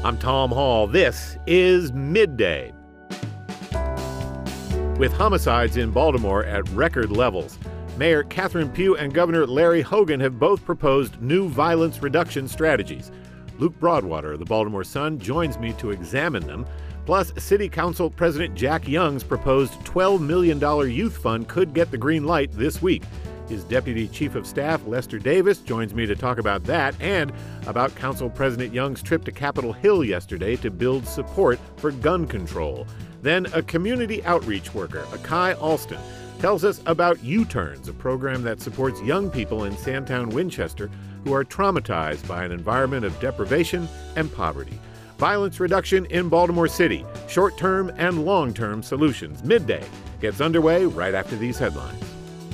I'm Tom Hall. This is Midday. With homicides in Baltimore at record levels, Mayor Catherine Pugh and Governor Larry Hogan have both proposed new violence reduction strategies. Luke Broadwater of the Baltimore Sun joins me to examine them. Plus, City Council President Jack Young's proposed $12 million youth fund could get the green light this week. His Deputy Chief of Staff, Lester Davis, joins me to talk about that and about Council President Young's trip to Capitol Hill yesterday to build support for gun control. Then a community outreach worker, Akai Alston, tells us about U-Turns, a program that supports young people in Sandtown, Winchester, who are traumatized by an environment of deprivation and poverty. Violence reduction in Baltimore City, short-term and long-term solutions. Midday gets underway right after these headlines.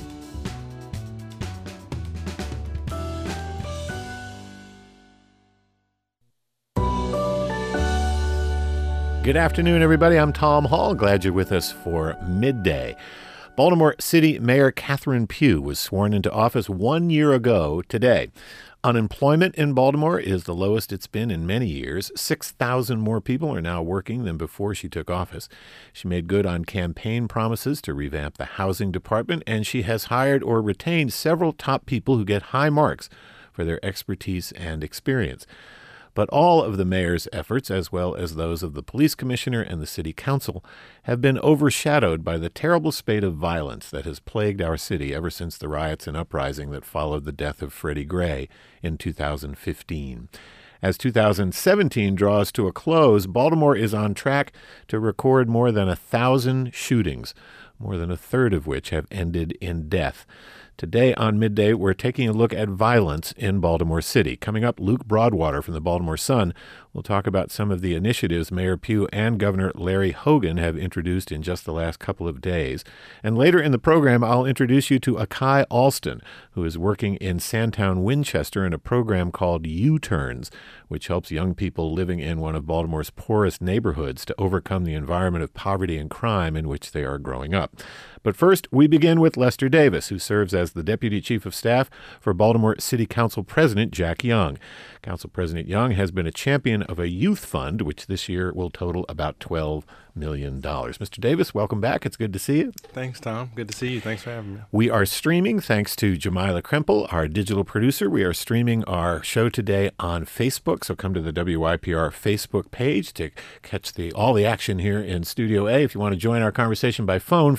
Good afternoon, everybody. I'm Tom Hall. Glad you're with us for Midday. Baltimore City Mayor Catherine Pugh was sworn into office 1 year ago today. Unemployment in Baltimore is the lowest it's been in many years. 6,000 more people are now working than before she took office. She made good on campaign promises to revamp the housing department, and she has hired or retained several top people who get high marks for their expertise and experience. But all of the mayor's efforts, as well as those of the police commissioner and the city council, have been overshadowed by the terrible spate of violence that has plagued our city ever since the riots and uprising that followed the death of Freddie Gray in 2015. As 2017 draws to a close, Baltimore is on track to record more than 1,000 shootings, more than a third of which have ended in death. Today on Midday, we're taking a look at violence in Baltimore City. Coming up, Luke Broadwater from the Baltimore Sun will talk about some of the initiatives Mayor Pugh and Governor Larry Hogan have introduced in just the last couple of days. And later in the program, I'll introduce you to Akai Alston, who is working in Sandtown, Winchester in a program called U-Turns, which helps young people living in one of Baltimore's poorest neighborhoods to overcome the environment of poverty and crime in which they are growing up. But first, we begin with Lester Davis, who serves as the Deputy Chief of Staff for Baltimore City Council President Jack Young. Council President Young has been a champion of a youth fund, which this year will total about $12 million. Mr. Davis, welcome back. It's good to see you. Thanks, Tom. Good to see you. Thanks for having me. We are streaming, thanks to Jamila Krempel, our digital producer. We are streaming our show today on Facebook, so come to the WYPR Facebook page to catch all the action here in Studio A. If you want to join our conversation by phone,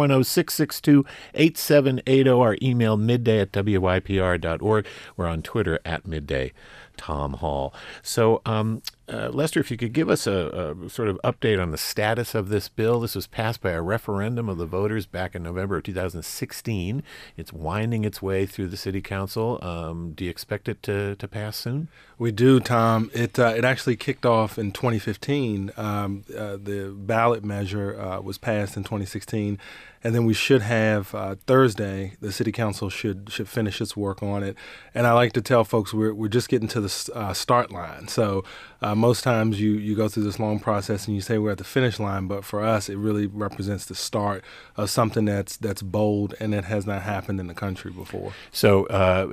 410-662-8780. Our email, midday@wypr.org. We're on Twitter @midday. Tom Hall. So, Lester, if you could give us a sort of update on the status of this bill. This was passed by a referendum of the voters back in November of 2016. It's winding its way through the city council. Do you expect it to pass soon? We do, Tom. It actually kicked off in 2015. The ballot measure was passed in 2016. And then we should have Thursday, the city council should finish its work on it. And I like to tell folks we're just getting to the start line. So most times you go through this long process and you say we're at the finish line, but for us it really represents the start of something that's bold and that has not happened in the country before. So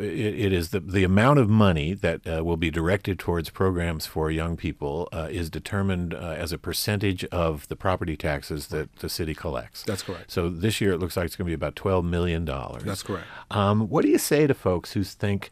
it is the amount of money that will be directed towards programs for young people is determined as a percentage of the property taxes that the city collects. That's correct. So this year it looks like it's going to be about $12 million. That's correct. What do you say to folks who think,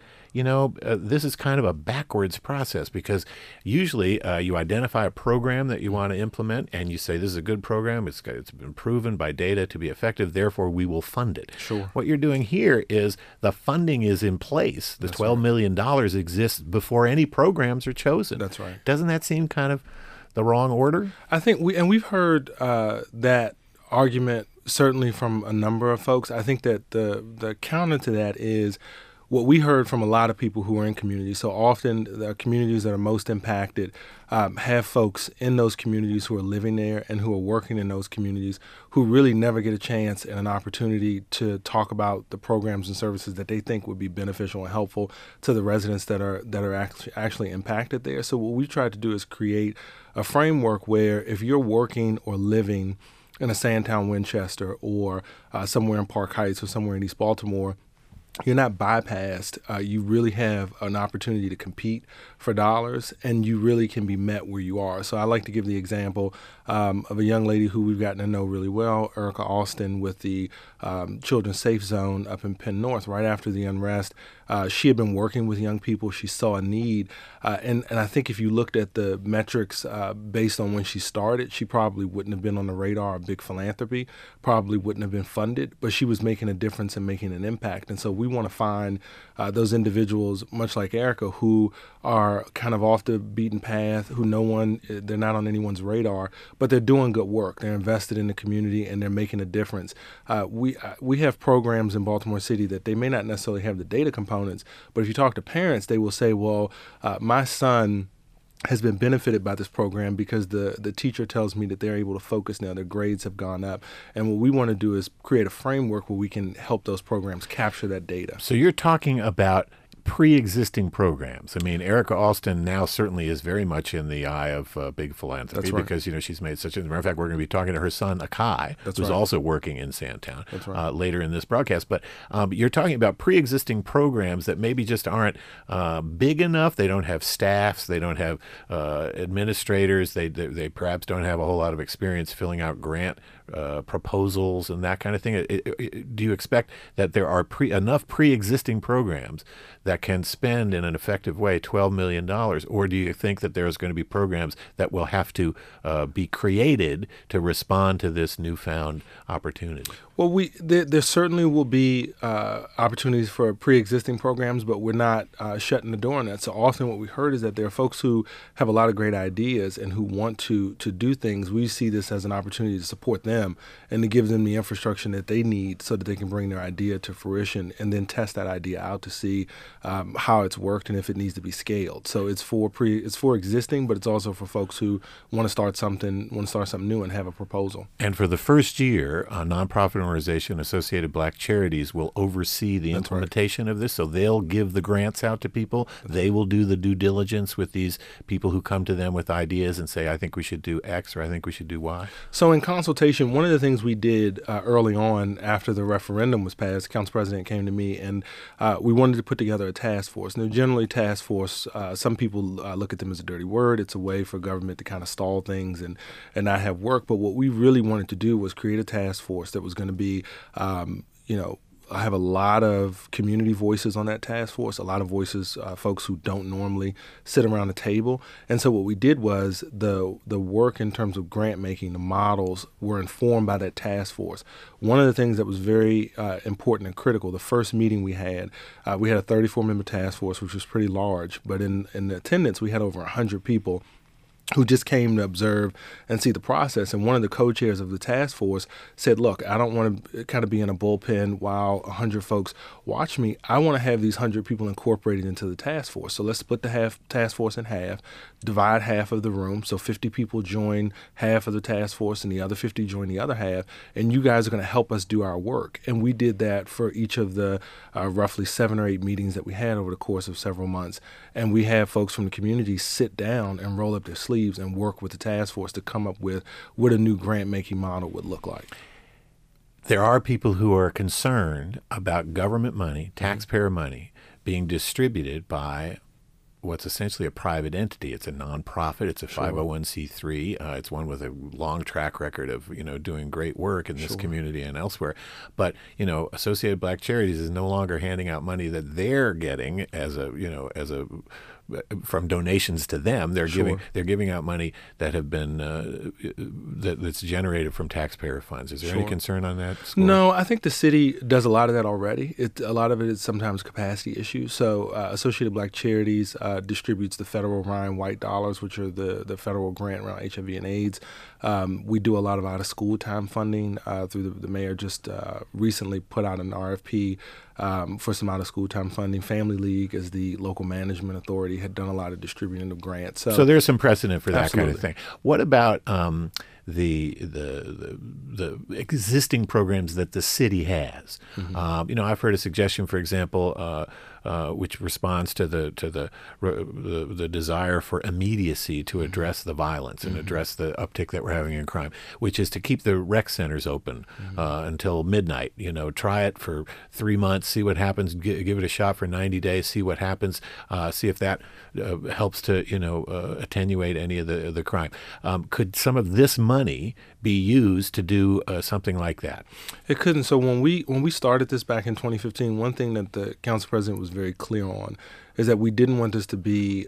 this is kind of a backwards process because usually you identify a program that you want to implement and you say this is a good program, it's been proven by data to be effective, therefore we will fund it. Sure. What you're doing here is the funding is in place. The $12 million exists before any programs are chosen. That's right. Doesn't that seem kind of the wrong order? I think we've heard that argument certainly from a number of folks. I think that the counter to that is what we heard from a lot of people who are in communities. So often the communities that are most impacted have folks in those communities who are living there and who are working in those communities who really never get a chance and an opportunity to talk about the programs and services that they think would be beneficial and helpful to the residents that are actually impacted there. So what we tried to do is create a framework where if you're working or living in a Sandtown, Winchester, or somewhere in Park Heights or somewhere in East Baltimore, you're not bypassed. You really have an opportunity to compete for dollars, and you really can be met where you are. So I like to give the example of a young lady who we've gotten to know really well, Erica Alston, with the Children's Safe Zone up in Penn North. Right after the unrest, she had been working with young people. She saw a need, and I think if you looked at the metrics based on when she started, she probably wouldn't have been on the radar of big philanthropy, probably wouldn't have been funded, but she was making a difference and making an impact. And so we want to find those individuals, much like Erica, who are kind of off the beaten path, who they're not on anyone's radar, but they're doing good work. They're invested in the community and they're making a difference. We have programs in Baltimore City that they may not necessarily have the data components, but if you talk to parents, they will say, well, my son has been benefited by this program because the teacher tells me that they're able to focus now. Their grades have gone up. And what we want to do is create a framework where we can help those programs capture that data. So you're talking about pre-existing programs. I mean, Erica Alston now certainly is very much in the eye of big philanthropy. That's right. Because, she's made such a matter of fact, we're going to be talking to her son, Akai, That's who's right. also working in Sandtown That's right. later in this broadcast. But you're talking about pre-existing programs that maybe just aren't big enough. They don't have staffs. They don't have administrators. They perhaps don't have a whole lot of experience filling out grant proposals and that kind of thing. Do you expect that there are enough pre-existing programs that can spend in an effective way $12 million, or do you think that there's going to be programs that will have to be created to respond to this newfound opportunity? Well, there certainly will be opportunities for pre-existing programs, but we're not shutting the door on that. So often what we heard is that there are folks who have a lot of great ideas and who want to do things. We see this as an opportunity to support them and to give them the infrastructure that they need so that they can bring their idea to fruition and then test that idea out to see how it's worked and if it needs to be scaled. So it's for existing, but it's also for folks who want to start something new and have a proposal. And for the first year, a nonprofit organization, Associated Black Charities, will oversee the implementation of this. So they'll give the grants out to people. They will do the due diligence with these people who come to them with ideas and say, I think we should do X or I think we should do Y. So in consultation, one of the things we did early on after the referendum was passed, Council President came to me and we wanted to put together a task force. Now, generally, task force, some people look at them as a dirty word. It's a way for government to kind of stall things and not have work. But what we really wanted to do was create a task force that was going to be, I have a lot of community voices on that task force, a lot of voices, folks who don't normally sit around the table. And so what we did was the work in terms of grant making, the models were informed by that task force. One of the things that was very important and critical, the first meeting we had a 34-member task force, which was pretty large, but in the attendance, we had over 100 people who just came to observe and see the process. And one of the co-chairs of the task force said, look, I don't want to kind of be in a bullpen while 100 folks watch me. I want to have these 100 people incorporated into the task force. So let's split the task force in half, divide half of the room. So 50 people join half of the task force and the other 50 join the other half. And you guys are going to help us do our work. And we did that for each of the roughly 7 or 8 meetings that we had over the course of several months. And we had folks from the community sit down and roll up their sleeves and work with the task force to come up with what a new grant-making model would look like. There are people who are concerned about government money, taxpayer money, being distributed by what's essentially a private entity. It's a nonprofit. It's a 501c3. It's one with a long track record of, doing great work in this community and elsewhere. But, Associated Black Charities is no longer handing out money that they're getting from donations to them. They're giving out money that have been that's generated from taxpayer funds. Is there any concern on that score? No, I think the city does a lot of that already. A lot of it is sometimes capacity issues. So Associated Black Charities distributes the federal Ryan White dollars, which are the federal grant around HIV and AIDS. We do a lot of out-of-school time funding through the mayor just recently put out an RFP for some out-of-school time funding. Family League, as the local management authority, had done a lot of distributing of grants. So there's some precedent for that absolutely. Kind of thing. What about the existing programs that the city has? Mm-hmm. I've heard a suggestion, for example, which responds to the desire for immediacy to address the violence and address the uptick that we're having in crime, which is to keep the rec centers open until midnight. Try it for 3 months, see what happens, give it a shot for 90 days, see what happens, see if that helps to attenuate any of the crime. Could some of this money be used to do something like that? It couldn't. So when we started this back in 2015, one thing that the council president was very clear on is that we didn't want this to be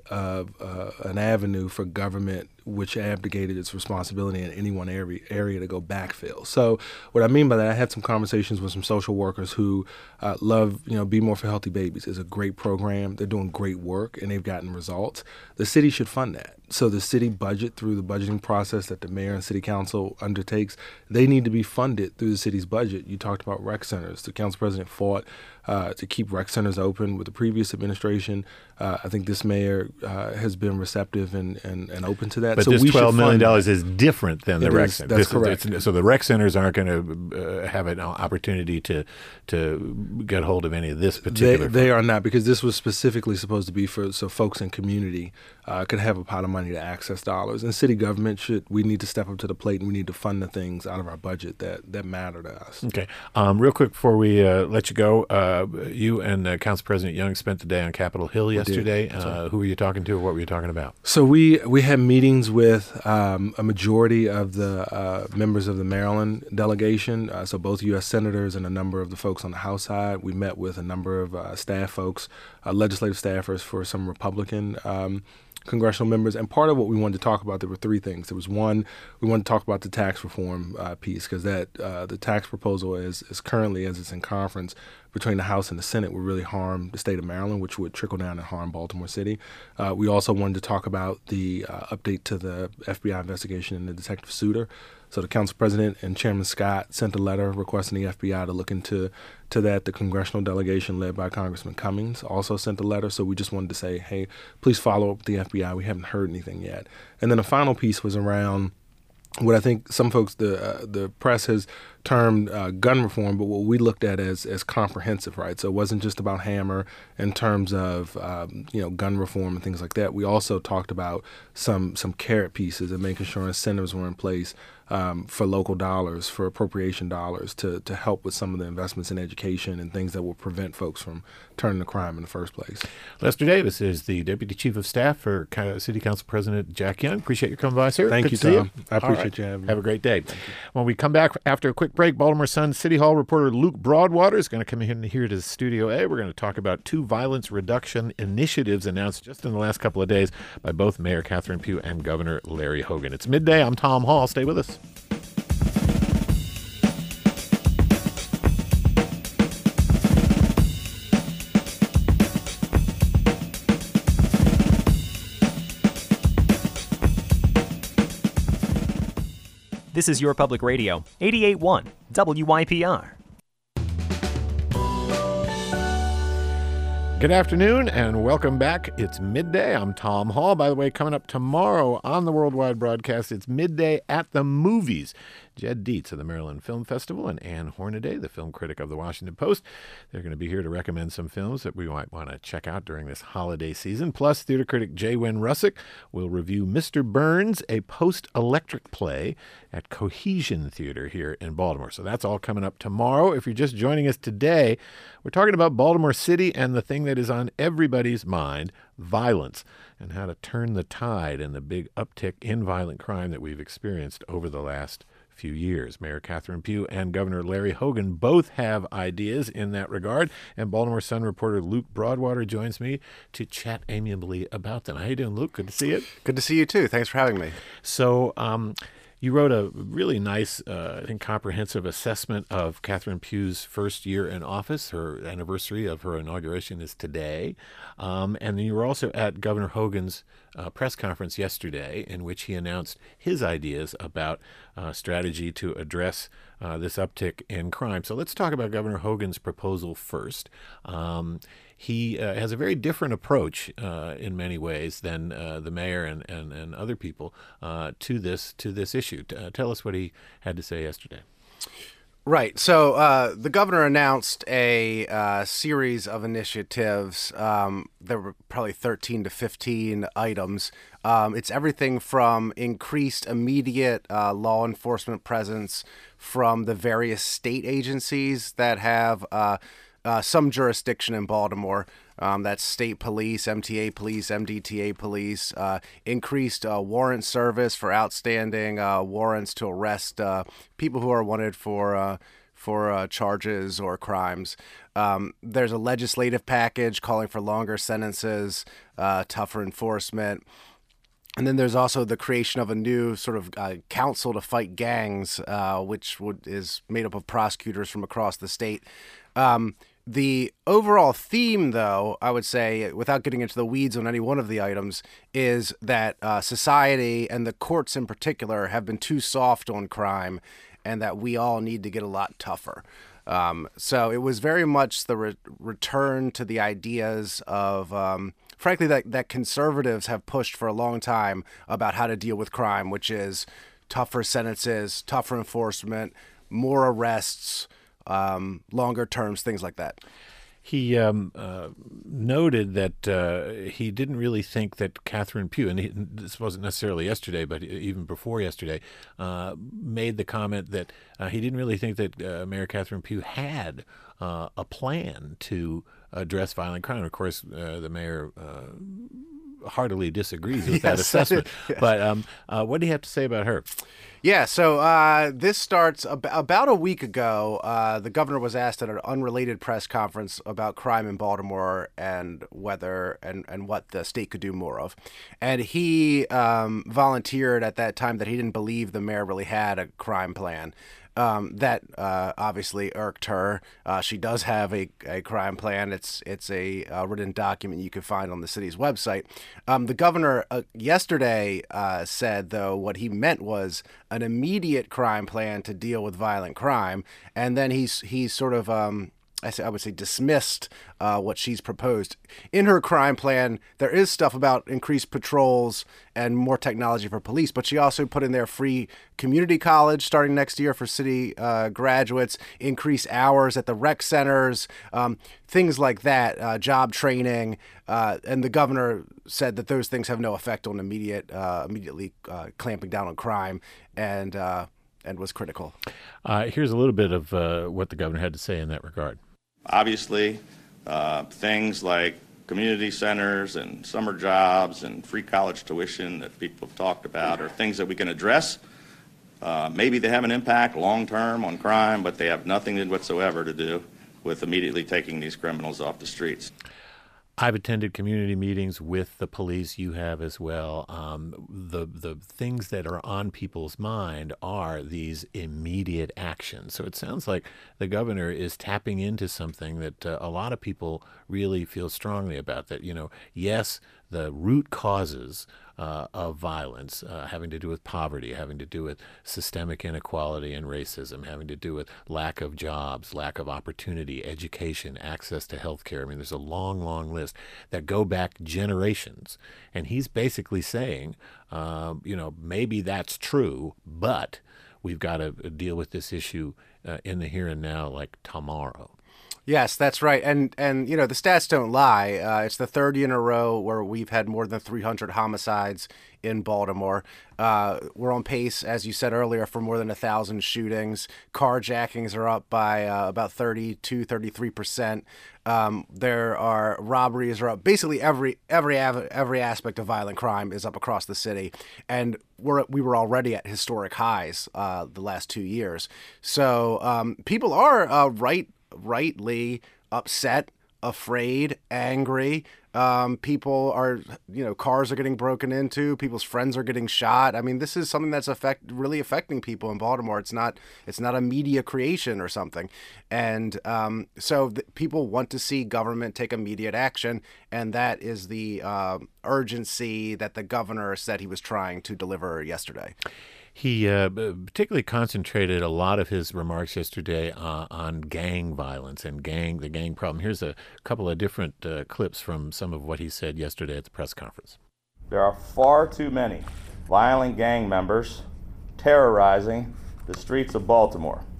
an avenue for government which abdicated its responsibility in any one area to go backfill. So what I mean by that, I had some conversations with some social workers who love, Be More for Healthy Babies. It's a great program. They're doing great work, and they've gotten results. The city should fund that. So the city budget, through the budgeting process that the mayor and city council undertakes, they need to be funded through the city's budget. You talked about rec centers. The council president fought to keep rec centers open with the previous administration. I think this mayor has been receptive and open to that. But so this $12 million is different than the rec centers. That's correct. So the rec centers aren't going to have an opportunity to get hold of any of this particular. They are not, because this was specifically supposed to be so folks in community could have a pot of money to access dollars. And city government we need to step up to the plate, and we need to fund the things out of our budget that matter to us. Okay. Real quick before we let you go, you and Council President Young spent the day on Capitol Hill yesterday. Who were you talking to, or what were you talking about? So we had meetings with a majority of the members of the Maryland delegation, so both U.S. senators and a number of the folks on the House side. We met with a number of staff folks, legislative staffers for some Republican congressional members. And part of what we wanted to talk about, there were three things. There was one, we wanted to talk about the tax reform piece, because the tax proposal is currently, as it's in conference between the House and the Senate, would really harm the state of Maryland, which would trickle down and harm Baltimore City. We also wanted to talk about the update to the FBI investigation into Detective Souter. So the council president and Chairman Scott sent a letter requesting the FBI to look into that. The congressional delegation led by Congressman Cummings also sent a letter. So we just wanted to say, hey, please follow up with the FBI. We haven't heard anything yet. And then the final piece was around what I think some folks, the press has termed gun reform, but what we looked at as comprehensive, right? So it wasn't just about Hammer in terms of gun reform and things like that. We also talked about some carrot pieces and making sure incentives were in place for local dollars, for appropriation dollars to help with some of the investments in education and things that will prevent folks from turning to crime in the first place. Lester Davis is the Deputy Chief of Staff for City Council President Jack Young. Appreciate your coming by, sir. Thank Good you, to see Tom. you. I appreciate you having me. Have a great day. When we come back after a quick break, Baltimore Sun City Hall reporter Luke Broadwater is going to come in here to Studio A. We're going to talk about two violence reduction initiatives announced just in the last couple of days by both Mayor Catherine Pugh and Governor Larry Hogan. It's midday. I'm Tom Hall. Stay with us. This is Your Public Radio, 88.1 WYPR. Good afternoon and welcome back. It's midday. I'm Tom Hall. By the way, coming up tomorrow on the Worldwide Broadcast, it's Midday at the Movies. Jed Dietz of the Maryland Film Festival and Ann Hornaday, the film critic of the Washington Post. They're going to be here to recommend some films that we might want to check out during this holiday season. Plus, theater critic Jay Wynn Russick will review Mr. Burns, a post-electric play at Cohesion Theater here in Baltimore. So that's all coming up tomorrow. If you're just joining us today, we're talking about Baltimore City and the thing that is on everybody's mind, violence, and how to turn the tide and the big uptick in violent crime that we've experienced over the last few years. Mayor Catherine Pugh and Governor Larry Hogan both have ideas in that regard, and Baltimore Sun reporter Luke Broadwater joins me to chat amiably about them. How you doing, Luke? Good to see you. Good to see you, too. Thanks for having me. So, you wrote a really nice, I think, comprehensive assessment of Catherine Pugh's first year in office. Her anniversary of her inauguration is today. And then you were also at Governor Hogan's press conference yesterday, in which he announced his ideas about strategy to address this uptick in crime. So let's talk about Governor Hogan's proposal first. He has a very different approach in many ways than the mayor and other people to this issue. Tell us what he had to say yesterday. Right. So the governor announced a series of initiatives. There were probably 13 to 15 items. It's everything from increased immediate law enforcement presence from the various state agencies that have some jurisdiction in Baltimore. That's state police, MTA police, MDTA police, increased warrant service for outstanding warrants to arrest people who are wanted for charges or crimes. There's a legislative package calling for longer sentences, tougher enforcement. And then there's also the creation of a new sort of council to fight gangs, which is made up of prosecutors from across the state. The overall theme, though, I would say, without getting into the weeds on any one of the items, is that society and the courts in particular have been too soft on crime and that we all need to get a lot tougher. So it was very much the return to the ideas of, frankly, that conservatives have pushed for a long time about how to deal with crime, which is tougher sentences, tougher enforcement, more arrests, longer terms, things like that. He noted that he didn't really think that Catherine Pugh, and this wasn't necessarily yesterday, but even before yesterday, made the comment that he didn't really think that Mayor Catherine Pugh had a plan to address violent crime. Of course, the mayor heartily disagrees with that assessment. Yes. But what do you have to say about her? Yeah, so this starts about a week ago. The governor was asked at an unrelated press conference about crime in Baltimore and whether and what the state could do more of. And he volunteered at that time that he didn't believe the mayor really had a crime plan. That obviously irked her. She does have a crime plan. It's a written document you can find on the city's website. The governor yesterday said, though, what he meant was an immediate crime plan to deal with violent crime, and then he's sort of I would say dismissed what she's proposed. In her crime plan, there is stuff about increased patrols and more technology for police, but she also put in there free community college starting next year for city graduates, increased hours at the rec centers, things like that, job training. And the governor said that those things have no effect on immediately clamping down on crime and was critical. Here's a little bit of what the governor had to say in that regard. Obviously, things like community centers and summer jobs and free college tuition that people have talked about are things that we can address. Maybe they have an impact long-term on crime, but they have nothing whatsoever to do with immediately taking these criminals off the streets. I've attended community meetings with the police. You have as well. The things that are on people's mind are these immediate actions. So it sounds like the governor is tapping into something that a lot of people really feel strongly about. That, yes, the root causes of violence, having to do with poverty, having to do with systemic inequality and racism, having to do with lack of jobs, lack of opportunity, education, access to health care. I mean, there's a long, long list that go back generations. And he's basically saying, maybe that's true, but we've got to deal with this issue in the here and now, like tomorrow. Yes, that's right. And the stats don't lie. It's the third year in a row where we've had more than 300 homicides in Baltimore. We're on pace, as you said earlier, for more than 1,000 shootings. Carjackings are up by about 33%. There are robberies are up. Basically, every aspect of violent crime is up across the city, and we were already at historic highs the last 2 years. So people are rightly upset, afraid, angry. People are, cars are getting broken into. People's friends are getting shot. I mean, this is something that's really affecting people in Baltimore. It's not a media creation or something. And so people want to see government take immediate action, and that is the urgency that the governor said he was trying to deliver yesterday. He particularly concentrated a lot of his remarks yesterday on gang violence and the gang problem. Here's a couple of different clips from some of what he said yesterday at the press conference. There are far too many violent gang members terrorizing the streets of Baltimore.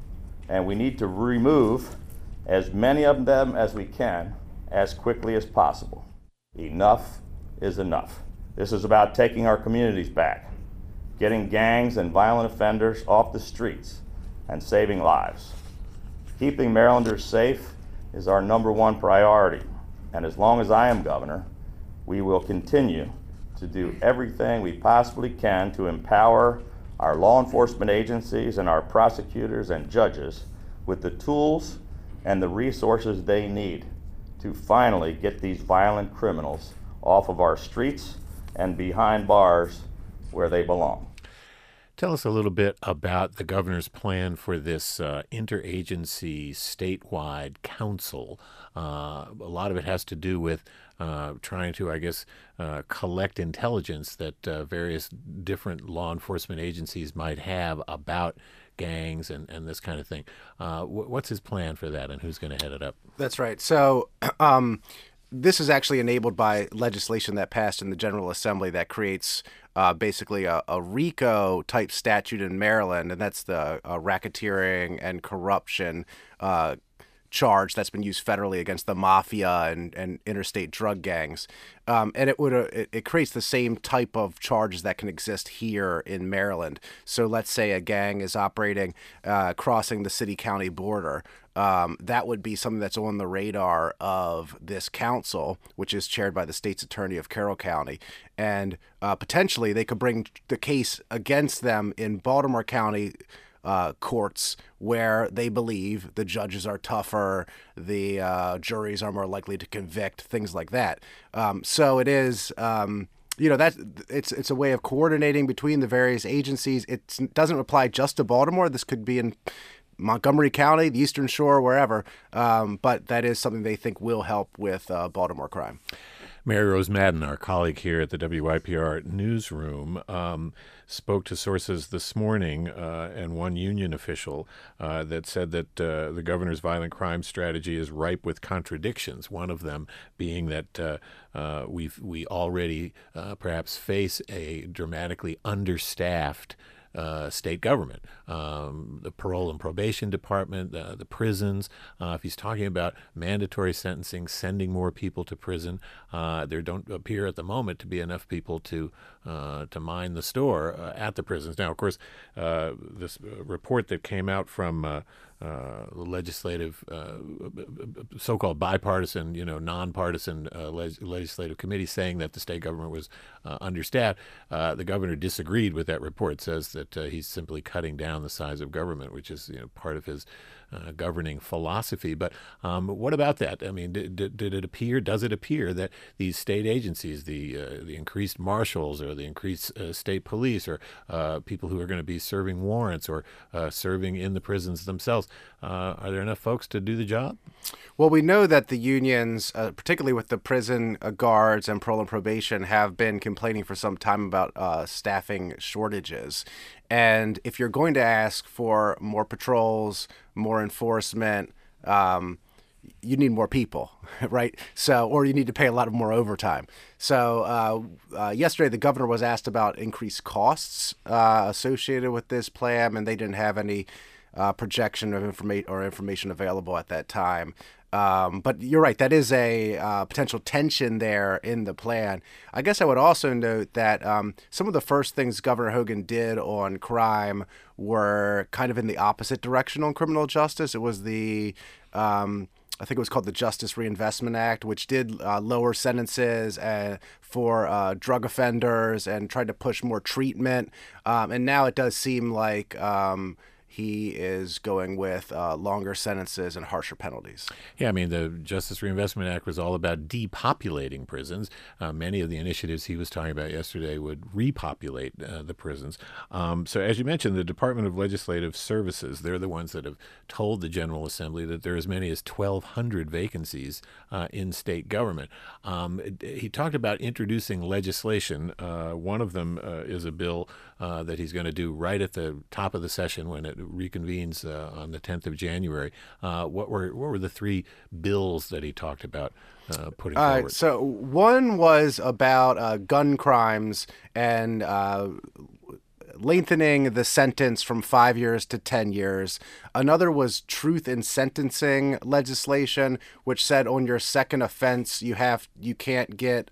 and we need to remove as many of them as we can as quickly as possible. Enough is enough. This is about taking our communities back, getting gangs and violent offenders off the streets, and saving lives. Keeping Marylanders safe is our #1 priority, and as long as I am governor, we will continue to do everything we possibly can to empower our law enforcement agencies and our prosecutors and judges with the tools and the resources they need to finally get these violent criminals off of our streets and behind bars where they belong. Tell us a little bit about the governor's plan for this interagency statewide council. A lot of it has to do with trying to, I guess, collect intelligence that various different law enforcement agencies might have about gangs and this kind of thing. What's his plan for that, and who's going to head it up? That's right. So this is actually enabled by legislation that passed in the General Assembly that creates basically a RICO type statute in Maryland, and that's the racketeering and corruption charge that's been used federally against the mafia and interstate drug gangs. And it creates the same type of charges that can exist here in Maryland. So let's say a gang is operating crossing the city-county border. That would be something that's on the radar of this council, which is chaired by the state's attorney of Carroll County. And potentially they could bring the case against them in Baltimore County courts, where they believe the judges are tougher, the juries are more likely to convict, things like that. So it is, that it's a way of coordinating between the various agencies. It doesn't apply just to Baltimore. This could be in Montgomery County, the Eastern Shore, wherever. But that is something they think will help with Baltimore crime. Mary Rose Madden, our colleague here at the WYPR newsroom, spoke to sources this morning and one union official that said that the governor's violent crime strategy is ripe with contradictions, one of them being that we already perhaps face a dramatically understaffed state government, the parole and probation department, the prisons. If he's talking about mandatory sentencing, sending more people to prison, there don't appear at the moment to be enough people to mind the store at the prisons. Now, of course, this report that came out from the legislative, so-called bipartisan, nonpartisan legislative committee saying that the state government was understaffed. The governor disagreed with that report, says that he's simply cutting down the size of government, which is part of his governing philosophy. But what about that? I mean, does it appear that these state agencies, the increased marshals or the increased state police or people who are going to be serving warrants or serving in the prisons themselves, are there enough folks to do the job? Well, we know that the unions, particularly with the prison guards and parole and probation, have been complaining for some time about staffing shortages. And if you're going to ask for more patrols, more enforcement, you need more people, right? So, or you need to pay a lot of more overtime. So yesterday, the governor was asked about increased costs associated with this plan, and they didn't have any projection of information available at that time. But you're right, that is a potential tension there in the plan. I guess I would also note that some of the first things Governor Hogan did on crime were kind of in the opposite direction on criminal justice. It was I think it was called the Justice Reinvestment Act, which did lower sentences for drug offenders and tried to push more treatment. And now it does seem like he is going with longer sentences and harsher penalties. Yeah, I mean, the Justice Reinvestment Act was all about depopulating prisons. Many of the initiatives he was talking about yesterday would repopulate the prisons. So as you mentioned, the Department of Legislative Services, they're the ones that have told the General Assembly that there are as many as 1,200 vacancies in state government. He talked about introducing legislation. One of them is a bill that he's going to do right at the top of the session when it reconvenes on the 10th of January. What were the three bills that he talked about putting forward? So one was about gun crimes and lengthening the sentence from 5 years to 10 years. Another was truth in sentencing legislation, which said on your second offense you can't get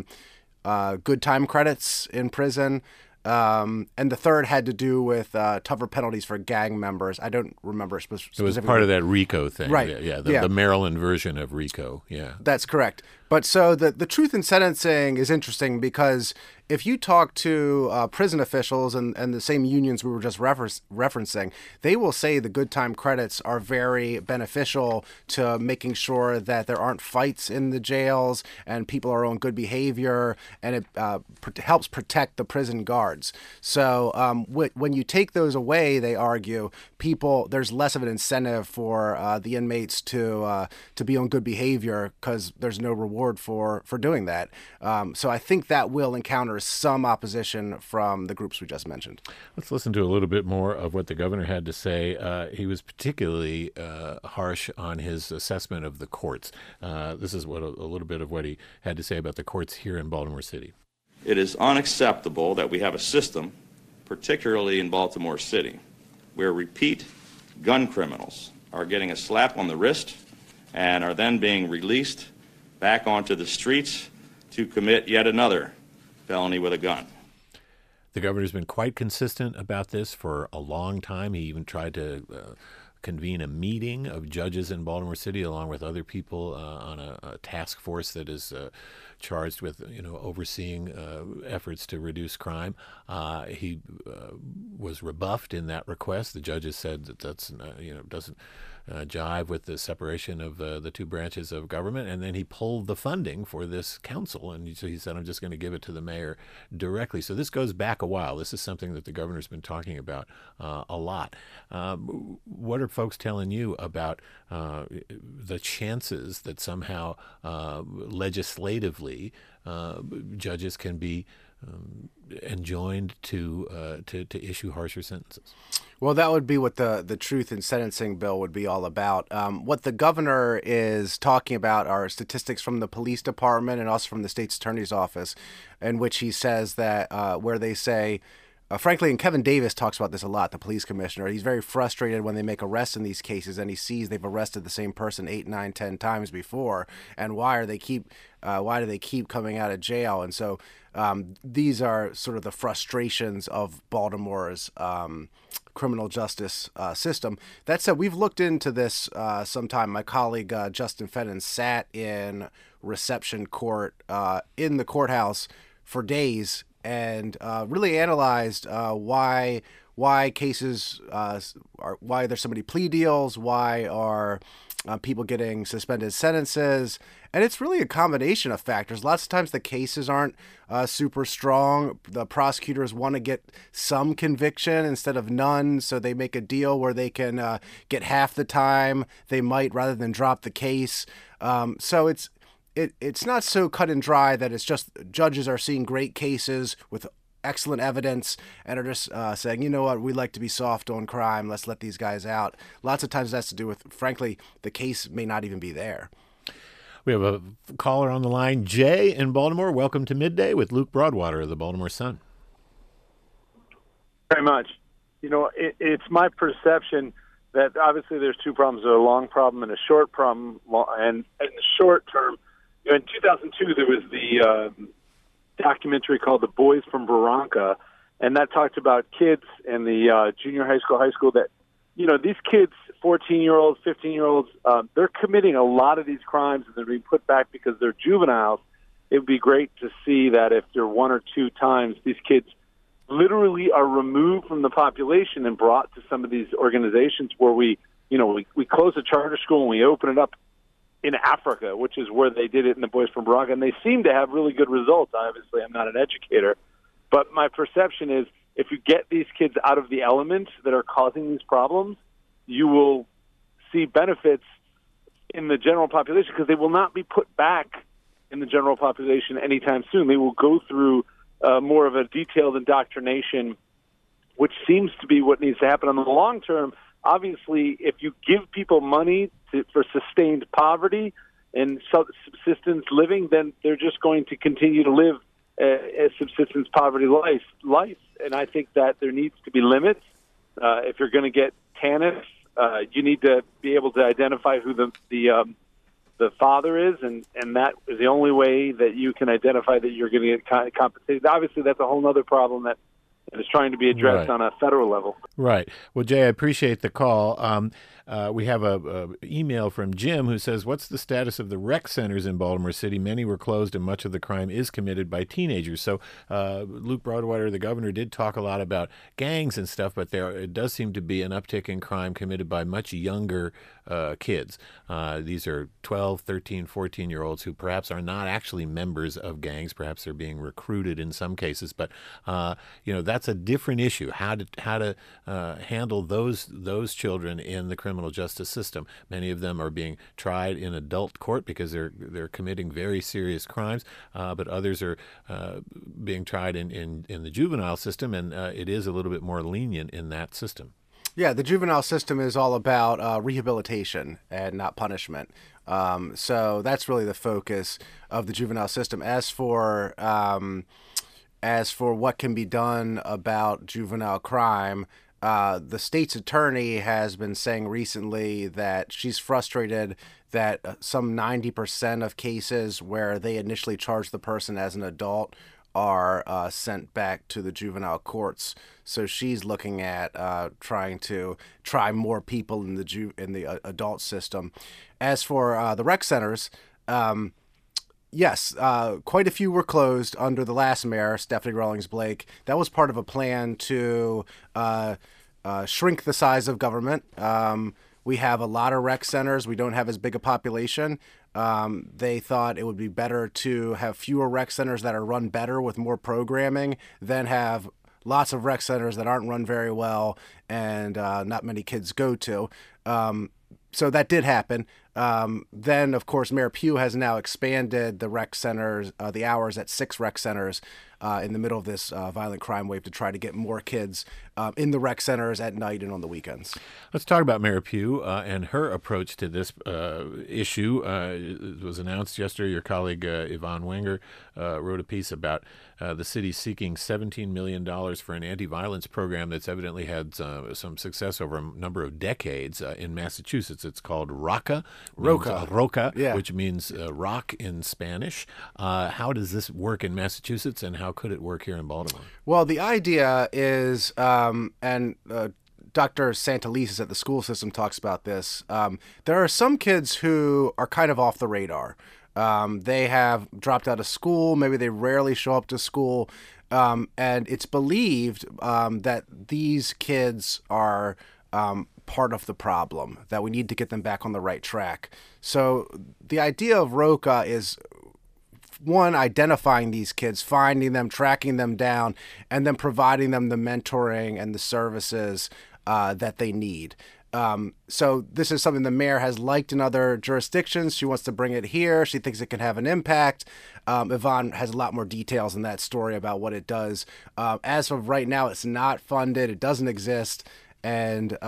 good time credits in prison. And the third had to do with tougher penalties for gang members. I don't remember specifically. It was part of that RICO thing. Right. Yeah, the Maryland version of RICO. Yeah. That's correct. But so the truth in sentencing is interesting because if you talk to prison officials and the same unions we were just referencing, they will say the good time credits are very beneficial to making sure that there aren't fights in the jails and people are on good behavior, and it helps protect the prison guards. So when you take those away, they argue, there's less of an incentive for the inmates to be on good behavior because there's no reward for doing that. So I think that will encounter some opposition from the groups we just mentioned. Let's listen to a little bit more of what the governor had to say. He was particularly harsh on his assessment of the courts. This is a little bit of what he had to say about the courts here in Baltimore City. It is unacceptable that we have a system, particularly in Baltimore City, where repeat gun criminals are getting a slap on the wrist and are then being released back onto the streets to commit yet another felony with a gun. The governor's been quite consistent about this for a long time. He even tried to convene a meeting of judges in Baltimore City along with other people on a task force that is charged with overseeing efforts to reduce crime. He was rebuffed in that request. The judges said that's doesn't jive with the separation of the two branches of government, and then he pulled the funding for this council, and so he said, I'm just going to give it to the mayor directly. So this goes back a while. This is something that the governor's been talking about a lot. What are folks telling you about the chances that somehow legislatively judges can be enjoined to issue harsher sentences? Well, that would be what the truth in sentencing bill would be all about. What the governor is talking about are statistics from the police department and also from the state's attorney's office, in which he says that where they say, frankly, and Kevin Davis talks about this a lot, the police commissioner. He's very frustrated when they make arrests in these cases and he sees they've arrested the same person 8, 9, 10 times before. And why do they keep coming out of jail? And so these are sort of the frustrations of Baltimore's criminal justice system. That said, we've looked into this sometime. My colleague Justin Fenton sat in reception court in the courthouse for days and really analyzed why cases why there's so many plea deals, why are people getting suspended sentences, and it's really a combination of factors. Lots of times the cases aren't super strong. The prosecutors want to get some conviction instead of none, so they make a deal where they can get half the time they might rather than drop the case. So it's not so cut and dry that it's just judges are seeing great cases with excellent evidence and are just saying, you know what, we like to be soft on crime, let's let these guys out. Lots of times that's to do with, frankly, the case may not even be there. We have a caller on the line, Jay in Baltimore. Welcome to Midday with Luke Broadwater of the Baltimore Sun. Very much. It's my perception that obviously there's two problems, a long problem and a short problem. And in the short term, in 2002, there was the documentary called The Boys from Veronica, and that talked about kids in the junior high school that, these kids, 14-year-olds, 15-year-olds, they're committing a lot of these crimes and they're being put back because they're juveniles. It would be great to see that if there are one or two times these kids literally are removed from the population and brought to some of these organizations where we close a charter school and we open it up in Africa, which is where they did it in the Boys from Veronica, and they seem to have really good results. Obviously, I'm not an educator, but my perception is if you get these kids out of the elements that are causing these problems, you will see benefits in the general population because they will not be put back in the general population anytime soon. They will go through more of a detailed indoctrination, which seems to be what needs to happen. On the long term, obviously, if you give people money for sustained poverty and subsistence living, then they're just going to continue to live a subsistence poverty life. And I think that there needs to be limits. If you're going to get TANF, you need to be able to identify who the father is, and that is the only way that you can identify that you're going to get compensated. Obviously, that's a whole other problem that is trying to be addressed on a federal level. Right. Well, Jay, I appreciate the call. We have a email from Jim who says, what's the status of the rec centers in Baltimore City? Many were closed and much of the crime is committed by teenagers. So Luke Broadwater, the governor, did talk a lot about gangs and stuff, but it does seem to be an uptick in crime committed by much younger kids. These are 12, 13, 14-year-olds who perhaps are not actually members of gangs. Perhaps they're being recruited in some cases. But, that's a different issue, how to handle those children in the criminal justice system. Many of them are being tried in adult court because they're committing very serious crimes, but others are being tried in the juvenile system, and it is a little bit more lenient in that system. Yeah, the juvenile system is all about rehabilitation and not punishment. So that's really the focus of the juvenile system. As for what can be done about juvenile crime, the state's attorney has been saying recently that she's frustrated that some 90% of cases where they initially charge the person as an adult are sent back to the juvenile courts. So she's looking at trying to try more people in the adult system. As for the rec centers, yes, quite a few were closed under the last mayor, Stephanie Rawlings Blake. That was part of a plan to shrink the size of government. We have a lot of rec centers. We don't have as big a population. They thought it would be better to have fewer rec centers that are run better with more programming than have lots of rec centers that aren't run very well and not many kids go to. So that did happen. Then, of course, Mayor Pugh has now expanded the rec centers, the hours at 6 rec centers in the middle of this violent crime wave to try to get more kids in the rec centers at night and on the weekends. Let's talk about Mayor Pugh and her approach to this issue. It was announced yesterday. Your colleague Yvonne Wenger wrote a piece about the city seeking $17 million for an anti-violence program that's evidently had some success over a number of decades in Massachusetts. It's called ROCA, yeah, which means rock in Spanish. How does this work in Massachusetts, and how could it work here in Baltimore? Well, the idea is, and Dr. Santelises at the school system talks about this, there are some kids who are kind of off the radar. They have dropped out of school. Maybe they rarely show up to school. And it's believed that these kids are part of the problem, that we need to get them back on the right track. So the idea of ROCA is, one, identifying these kids, finding them, tracking them down, and then providing them the mentoring and the services that they need. So this is something the mayor has liked in other jurisdictions. She wants to bring it here. She thinks it can have an impact. Yvonne has a lot more details in that story about what it does. As of right now, it's not funded. It doesn't exist. And,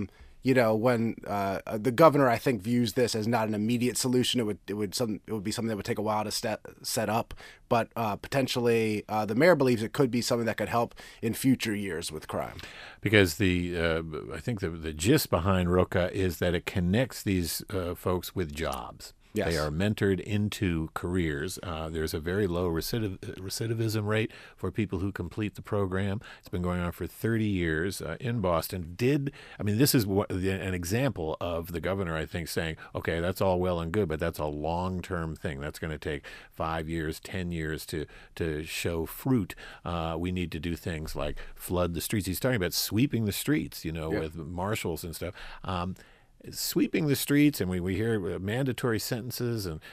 when the governor, I think, views this as not an immediate solution, it would be something that would take a while to set up. But potentially, the mayor believes it could be something that could help in future years with crime. Because I think the gist behind ROCA is that it connects these folks with jobs. Yes. They are mentored into careers. There's a very low recidivism rate for people who complete the program. It's been going on for 30 years in Boston. This is an example of the governor, I think, saying, okay, that's all well and good, but that's a long-term thing. That's going to take 5 years, 10 years to show fruit. We need to do things like flood the streets. He's talking about sweeping the streets, with marshals and stuff. Sweeping the streets, and we hear mandatory sentences and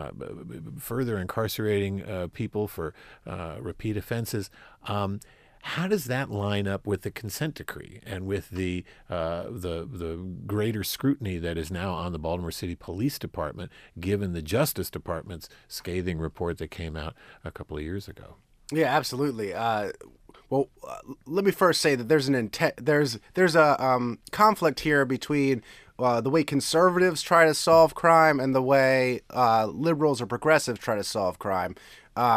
further incarcerating people for repeat offenses. How does that line up with the consent decree and with the greater scrutiny that is now on the Baltimore City Police Department, given the Justice Department's scathing report that came out a couple of years ago? Yeah, absolutely. Well, let me first say that there's a conflict here between the way conservatives try to solve crime and the way liberals or progressives try to solve crime.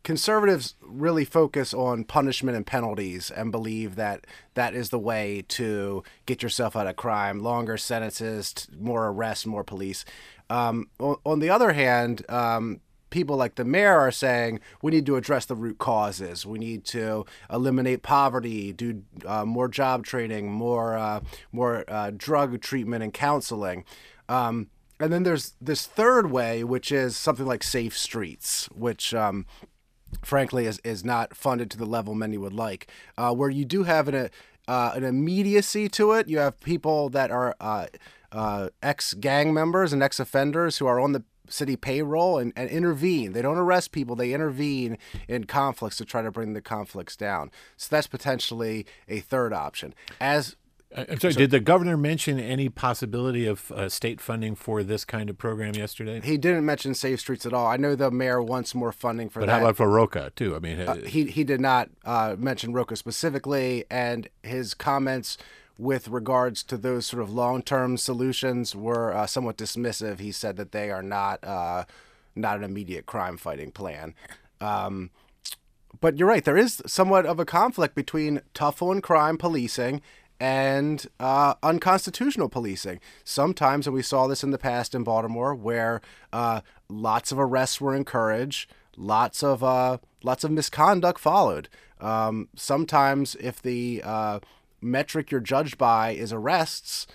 conservatives really focus on punishment and penalties and believe that that is the way to get yourself out of crime. Longer sentences, more arrests, more police. On the other hand, people like the mayor are saying we need to address the root causes. We need to eliminate poverty, do more job training, more drug treatment and counseling. And then there's this third way, which is something like safe streets, which frankly is not funded to the level many would like, where you do have an immediacy to it. You have people that are ex-gang members and ex-offenders who are on the city payroll and intervene. They don't arrest people. They intervene in conflicts to try to bring the conflicts down. So that's potentially a third option. I'm sorry, did the governor mention any possibility of state funding for this kind of program yesterday? He didn't mention Safe Streets at all. I know the mayor wants more funding for that. But how about for ROCA, too? I mean, he did not mention ROCA specifically, and his comments with regards to those sort of long-term solutions were somewhat dismissive. He said that they are not an immediate crime-fighting plan. But you're right, there is somewhat of a conflict between tough-on-crime policing and unconstitutional policing. Sometimes, and we saw this in the past in Baltimore, where lots of arrests were encouraged, lots of misconduct followed. Sometimes, if the metric you're judged by is arrests,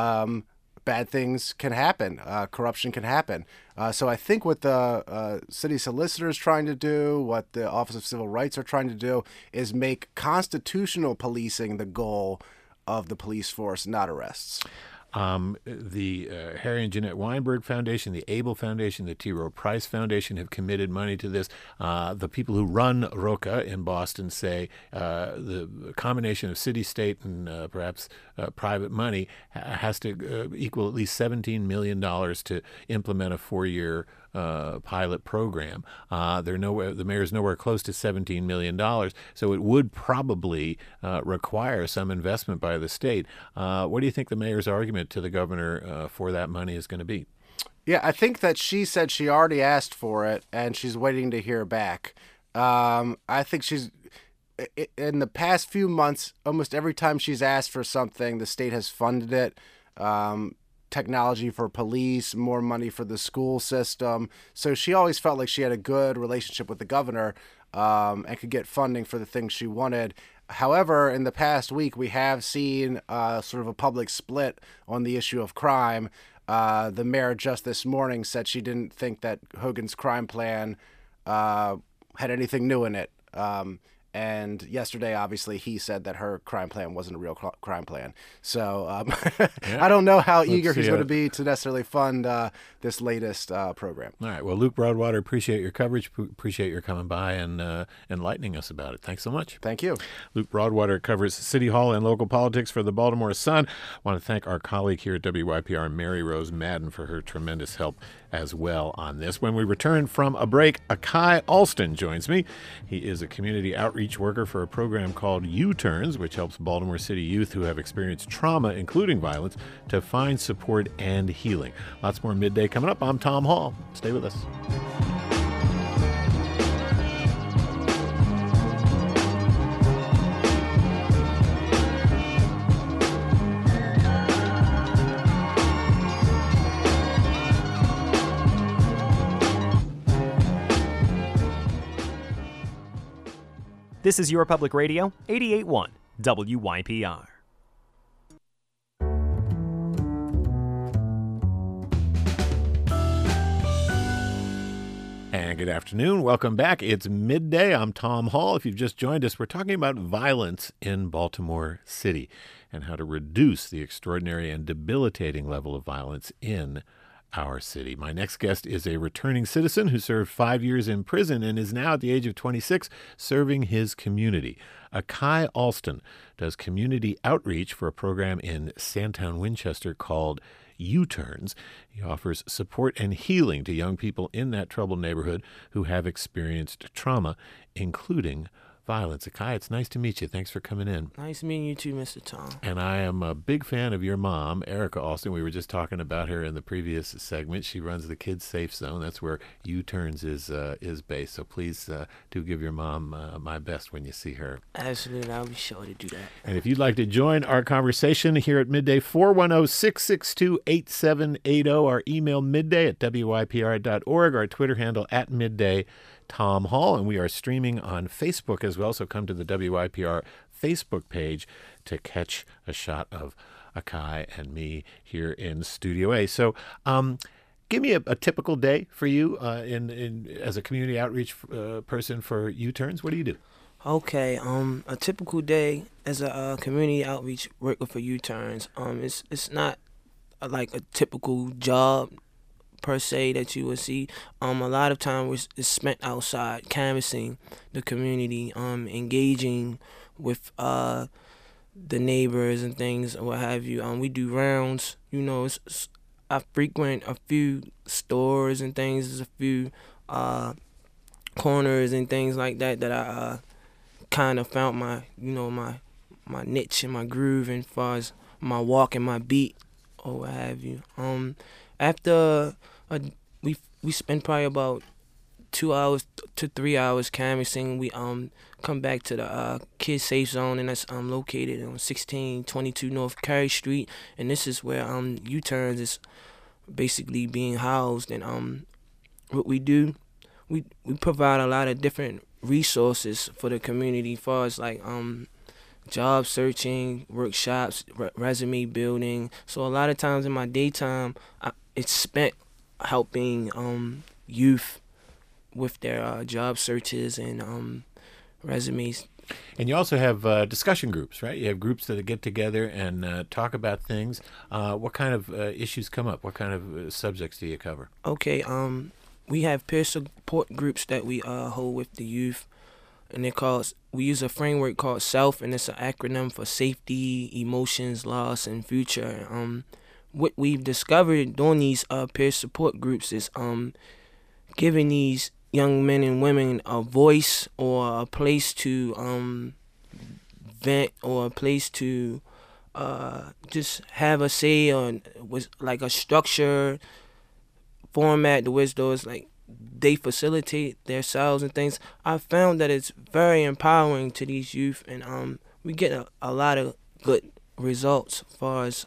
bad things can happen. Corruption can happen. So I think what the city solicitor is trying to do, what the Office of Civil Rights are trying to do, is make constitutional policing the goal of the police force, not arrests. The Harry and Jeanette Weinberg Foundation, the Able Foundation, the T. Rowe Price Foundation have committed money to this. The people who run ROCA in Boston say the combination of city, state, and perhaps private money has to equal at least $17 million to implement a 4-year pilot program. The mayor's nowhere close to $17 million, so it would probably require some investment by the state. What do you think the mayor's argument to the governor for that money is going to be? Yeah, I think that she said she already asked for it, and she's waiting to hear back. I think she's, in the past few months, almost every time she's asked for something, the state has funded it. Technology for police, more money for the school system. So she always felt like she had a good relationship with the governor and could get funding for the things she wanted. However, in the past week, we have seen sort of a public split on the issue of crime. The mayor just this morning said she didn't think that Hogan's crime plan had anything new in it. And yesterday, obviously, he said that her crime plan wasn't a real crime plan. So I don't know how eager he's going to be to necessarily fund this latest program. All right. Well, Luke Broadwater, appreciate your coverage. Appreciate your coming by and enlightening us about it. Thanks so much. Thank you. Luke Broadwater covers City Hall and local politics for the Baltimore Sun. I want to thank our colleague here at WYPR, Mary Rose Madden, for her tremendous help as well on this. When we return from a break, Akai Alston joins me. He is a community outreach worker for a program called U-Turns, which helps Baltimore City youth who have experienced trauma, including violence, to find support and healing. Lots more Midday coming up. I'm Tom Hall. Stay with us. This is Your Public Radio, 88.1 WYPR. And good afternoon. Welcome back. It's midday. I'm Tom Hall. If you've just joined us, we're talking about violence in Baltimore City and how to reduce the extraordinary and debilitating level of violence in our city. My next guest is a returning citizen who served 5 years in prison and is now at the age of 26 serving his community. Akai Alston does community outreach for a program in Sandtown, Winchester called U-Turns. He offers support and healing to young people in that troubled neighborhood who have experienced trauma, including violence. Akai, it's nice to meet you. Thanks for coming in. Nice meeting you too, Mr. Tom. And I am a big fan of your mom, Erica Alston. We were just talking about her in the previous segment. She runs the Kids Safe Zone. That's where U-Turns is based. So please do give your mom my best when you see her. Absolutely. I'll be sure to do that. And if you'd like to join our conversation here at Midday, 410-662-8780. Our email midday@wypr.org. Our Twitter handle @midday. Tom Hall, and we are streaming on Facebook as well, so come to the WYPR Facebook page to catch a shot of Akai and me here in Studio A. So give me a typical day for you as a community outreach person for U-Turns. What do you do? Okay, a typical day as a community outreach worker for U-Turns, it's not like a typical job per se that you would see. A lot of time is spent outside canvassing the community, engaging with the neighbors and things or what have you. We do rounds. I frequent a few stores and things. There's a few corners and things like that I kind of found my niche and my groove as far as my walk and my beat or what have you. After we spend probably about 2 hours to 3 hours canvassing, we come back to the Kids Safe Zone, and that's located on 1622 North Carey Street, and this is where U-Turns is basically being housed. And what we do, we provide a lot of different resources for the community as far as like job searching, workshops, resume building. So a lot of times in my daytime, it's spent helping youth with their job searches and resumes. And you also have discussion groups, right? You have groups that get together and talk about things. What kind of issues come up? What kind of subjects do you cover? Okay, we have peer support groups that we hold with the youth, and we use a framework called SELF, and it's an acronym for safety, emotions, loss, and future. What we've discovered during these peer support groups is giving these young men and women a voice or a place to vent or a place to just have a say on, was like a structure format the which those like they facilitate themselves and things. I found that it's very empowering to these youth, and we get a lot of good results as far as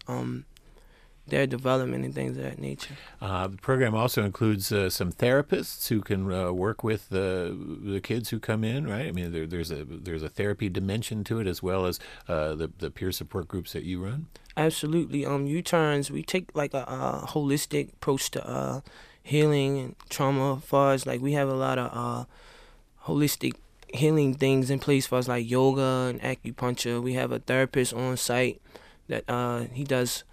their development and things of that nature. The program also includes some therapists who can work with the kids who come in, right? I mean, there's a therapy dimension to it as well as the peer support groups that you run. Absolutely. U-Turns, we take like a holistic approach to healing and trauma. As far as like we have a lot of holistic healing things in place, as far as like yoga and acupuncture. We have a therapist on site that he does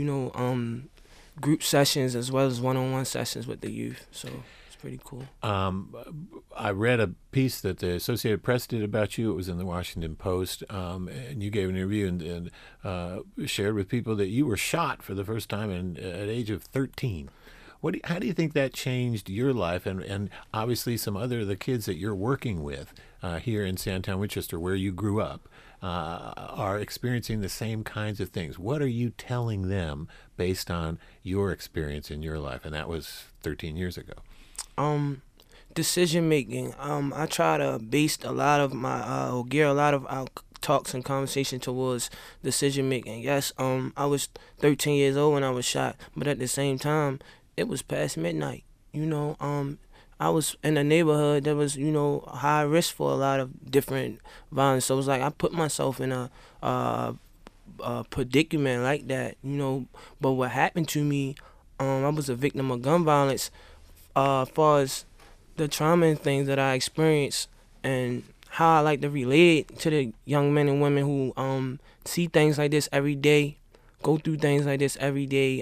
group sessions as well as one-on-one sessions with the youth. So it's pretty cool. I read a piece that the Associated Press did about you. It was in the Washington Post, and you gave an interview and shared with people that you were shot for the first time at the age of 13. How do you think that changed your life and obviously some other of the kids that you're working with here in Sandtown, Winchester, where you grew up, are experiencing the same kinds of things? What are you telling them based on your experience in your life? And that was 13 years ago. Decision making. I try to base a lot of my or gear a lot of our talks and conversation towards decision making. Yes, I was 13 years old when I was shot, but at the same time, it was past midnight. I was in a neighborhood that was, high risk for a lot of different violence. So it was like I put myself in a predicament like that, But what happened to me, I was a victim of gun violence. As far as the trauma and things that I experienced and how I like to relate to the young men and women who see things like this every day, go through things like this every day.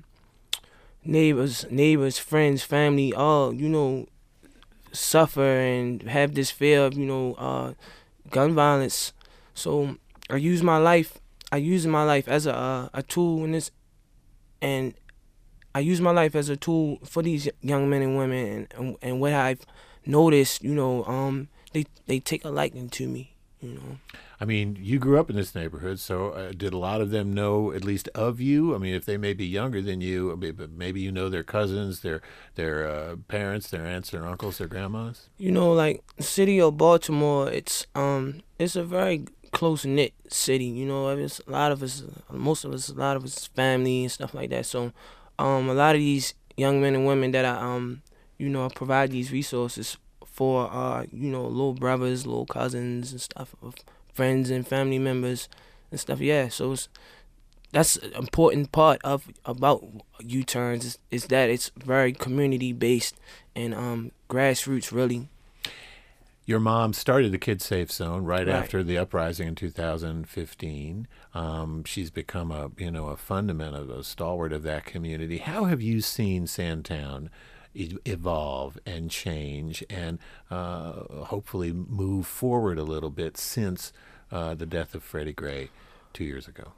Neighbors, friends, family, all, suffer and have this fear of, gun violence. So I use my life as a tool in this, and I use my life as a tool for these young men and women, and what I've noticed, they take a liking to me, you know. I mean, you grew up in this neighborhood, so did a lot of them know at least of you? I mean, if they may be younger than you, but maybe you know their cousins, their parents, their aunts, their uncles, their grandmas? You know, like the city of Baltimore, it's a very close knit city. You know, it's a lot of us, a lot of us family and stuff like that. So, a lot of these young men and women that I provide these resources for, little brothers, little cousins and stuff, friends and family members and stuff. Yeah, so that's an important part about U-Turns is that it's very community based and grassroots, really. Your mom started the Kid Safe Zone right after the uprising in 2015. She's become a fundament, a stalwart of that community. How have you seen Sandtown evolve and change and hopefully move forward a little bit since the death of Freddie Gray 2 years ago?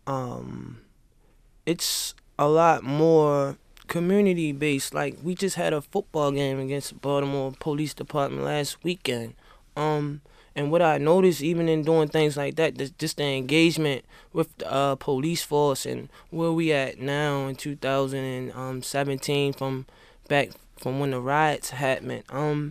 It's a lot more community based. Like, we just had a football game against the Baltimore Police Department last weekend. And what I noticed, even in doing things like that, just the engagement with the police force and where we at now in 2017 from when the riots happened.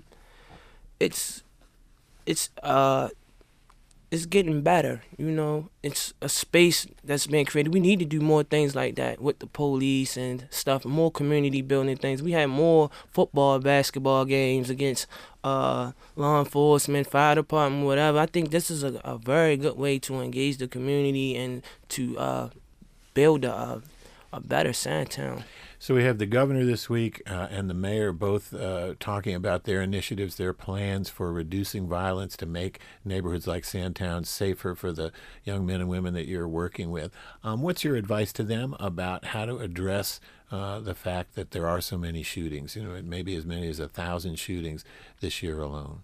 It's getting better, you know. It's a space that's been created. We need to do more things like that with the police and stuff, more community building things. We had more football, basketball games against law enforcement, fire department, whatever. I think this is a very good way to engage the community and to build a better Sandtown. So we have the governor this week and the mayor both talking about their initiatives, their plans for reducing violence to make neighborhoods like Sandtown safer for the young men and women that you're working with. What's your advice to them about how to address the fact that there are so many shootings? You know, maybe as many as 1,000 shootings this year alone.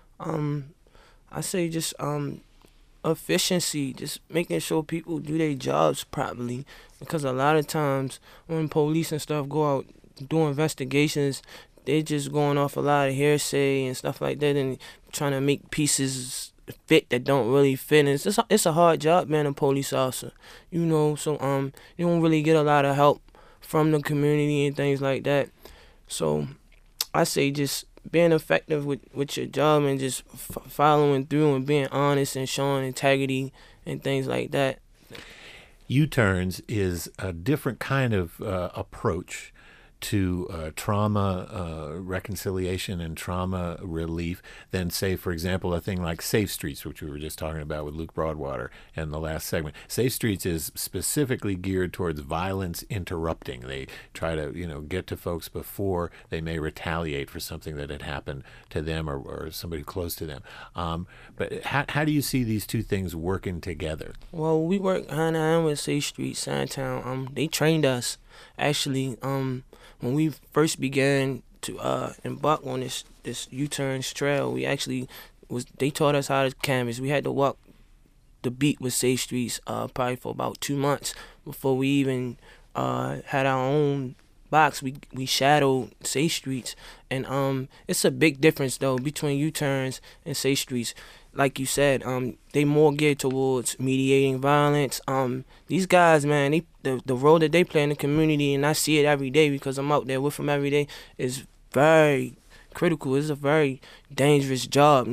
I say just efficiency, just making sure people do their jobs properly, because a lot of times when police and stuff go out do investigations, they're just going off a lot of hearsay and stuff like that and trying to make pieces fit that don't really fit. And it's a hard job being a police officer, you know, so you don't really get a lot of help from the community and things like that. So I say just being effective with your job and just following through and being honest and showing integrity and things like that. U-Turns is a different kind of approach to trauma reconciliation and trauma relief than, say, for example, a thing like Safe Streets, which we were just talking about with Luke Broadwater in the last segment. Safe Streets is specifically geared towards violence interrupting. They try to, get to folks before they may retaliate for something that had happened to them or somebody close to them. But how do you see these two things working together? Well, we work hand in hand with Safe Streets, Sandtown. They trained us, actually. When we first began to embark on this U-Turns trail, they taught us how to canvas. We had to walk the beat with Safe Streets probably for about 2 months before we even had our own box. We shadowed Safe Streets, and it's a big difference though between U-Turns and Safe Streets. Like you said, they more geared towards mediating violence. These guys, man, the role that they play in the community, and I see it every day because I'm out there with them every day, is very critical. It's a very dangerous job.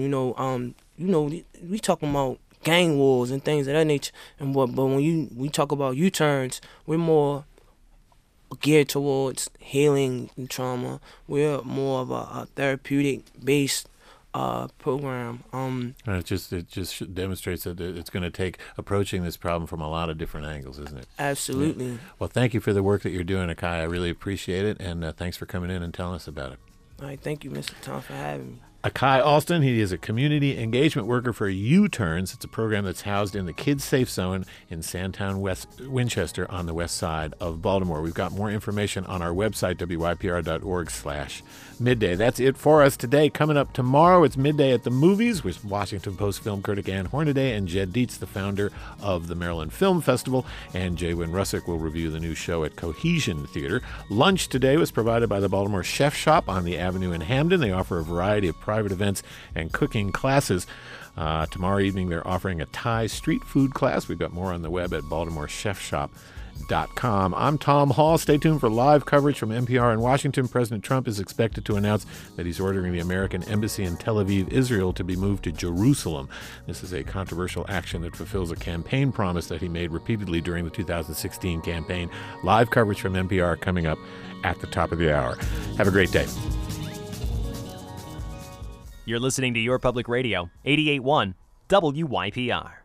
We talking about gang wars and things of that nature. But when we talk about U-Turns, we're more geared towards healing and trauma. We're more of a therapeutic based program. It just demonstrates that it's going to take approaching this problem from a lot of different angles, isn't it? Absolutely. Yeah. Well, thank you for the work that you're doing, Akai. I really appreciate it, and thanks for coming in and telling us about it. All right, thank you, Mr. Tom, for having me. Akai Alston, he is a community engagement worker for U-Turns. It's a program that's housed in the Kids Safe Zone in Sandtown, Winchester, on the west side of Baltimore. We've got more information on our website, wypr.org/midday. That's it for us today. Coming up tomorrow, it's Midday at the Movies with Washington Post film critic Ann Hornaday and Jed Dietz, the founder of the Maryland Film Festival. And Jay Wynn Russick will review the new show at Cohesion Theater. Lunch today was provided by the Baltimore Chef Shop on the Avenue in Hamden. They offer a variety of private events and cooking classes. Tomorrow evening, they're offering a Thai street food class. We've got more on the web at BaltimoreChefShop.com. I'm Tom Hall. Stay tuned for live coverage from NPR in Washington. President Trump is expected to announce that he's ordering the American embassy in Tel Aviv, Israel, to be moved to Jerusalem. This is a controversial action that fulfills a campaign promise that he made repeatedly during the 2016 campaign. Live coverage from NPR coming up at the top of the hour. Have a great day. You're listening to Your Public Radio, 88.1 WYPR.